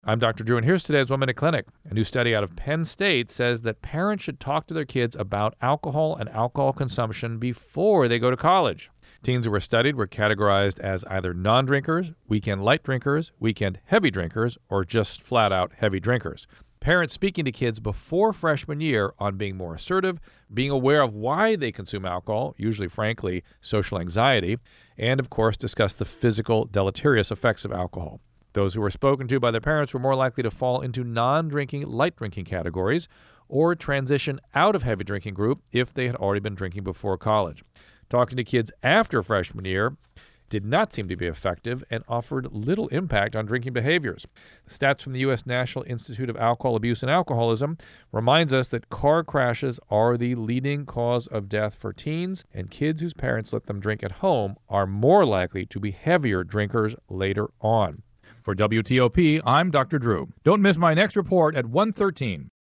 I'm Dr. Drew, and here's today's 1 Minute Clinic. A new study out of Penn State says that parents should talk to their kids about alcohol and alcohol consumption before they go to college. Teens who were studied were categorized as either non-drinkers, weekend light drinkers, weekend heavy drinkers, or just flat-out heavy drinkers. Parents speaking to kids before freshman year on being more assertive, being aware of why they consume alcohol, usually, frankly, social anxiety, and, of course, discuss the physical deleterious effects of alcohol. Those who were spoken to by their parents were more likely to fall into non-drinking, light drinking categories or transition out of heavy drinking group if they had already been drinking before college. Talking to kids after freshman year did not seem to be effective and offered little impact on drinking behaviors. Stats from the U.S. National Institute of Alcohol Abuse and Alcoholism reminds us that car crashes are the leading cause of death for teens, and kids whose parents let them drink at home are more likely to be heavier drinkers later on. For WTOP, I'm Dr. Drew. Don't miss my next report at 1:13.